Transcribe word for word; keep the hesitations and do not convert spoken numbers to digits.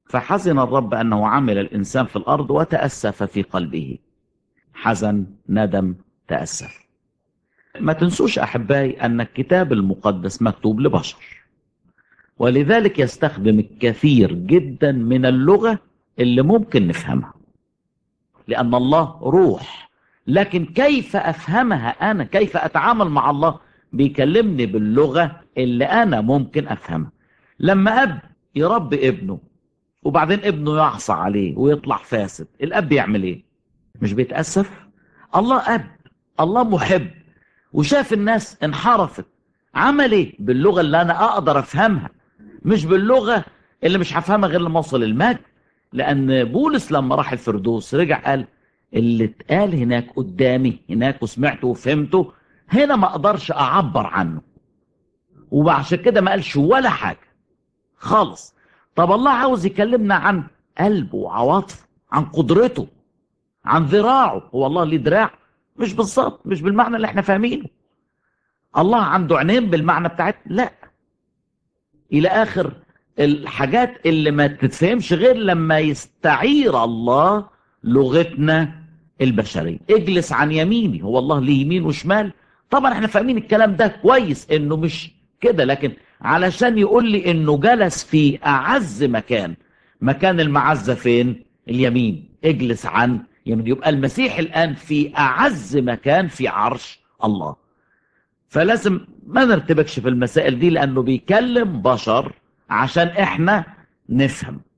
فحزن الرب أنه عمل الإنسان في الأرض وتأسف في قلبه. حزن، ندم، تأسف. ما تنسوش أحبائي أن الكتاب المقدس مكتوب لبشر، ولذلك يستخدم الكثير جدا من اللغة اللي ممكن نفهمها، لأن الله روح. لكن كيف أفهمها أنا؟ كيف أتعامل مع الله؟ بيكلمني باللغة اللي أنا ممكن أفهمها. لما أب يربي ابنه وبعدين ابنه يعصى عليه ويطلع فاسد، الأب يعمل إيه؟ مش بيتأسف؟ الله أب، الله محب، وشاف الناس انحرفت، عمل إيه؟ باللغة اللي أنا أقدر أفهمها، مش باللغة اللي مش هفهمها غير لما أوصل المجد. لأن بولس لما راح الفردوس رجع قال اللي اتقال هناك قدامي هناك وسمعته وفهمته، هنا ما أقدرش أعبر عنه. وعشان كده ما قالش ولا حاجة خالص. طب الله عاوز يكلمنا عن قلبه وعواطفه، عن قدرته، عن ذراعه. هو الله ليه دراع؟ مش بالظبط، مش بالمعنى اللي احنا فاهمينه. الله عنده عينين بالمعنى بتاعتنا؟ لا. الى اخر الحاجات اللي ما تتفهمش غير لما يستعير الله لغتنا البشرية. اجلس عن يميني، هو الله ليه يمين وشمال؟ طبعا احنا فاهمين الكلام ده كويس انه مش كده، لكن علشان يقول لي انه جلس في اعز مكان. مكان المعزة فين؟ اليمين. اجلس عن يمين، يبقى المسيح الان في اعز مكان في عرش الله. فلازم ما نرتبكش في المسائل دي، لأنه بيكلم بشر عشان احنا نفهم.